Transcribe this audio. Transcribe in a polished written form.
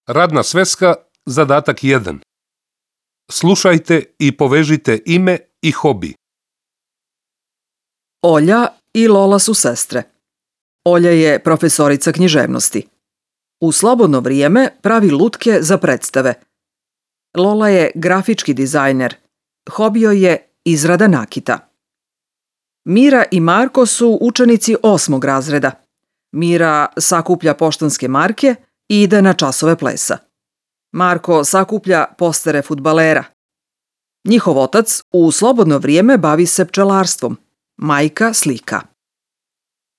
Radna sveska, zadatak 1. Slušajte i povežite ime i hobi. Olja i Lola su sestre. Olja je profesorica književnosti. U slobodno vrijeme pravi lutke za predstave. Lola je grafički dizajner. Hobi joj je izrada nakita. Mira i Marko su učenici 8. razreda. Mira sakuplja poštanske marke i ide na časove plesa. Marko sakuplja postere fudbalera. Njihov otac u slobodno vrijeme bavi se pčelarstvom. Majka slika.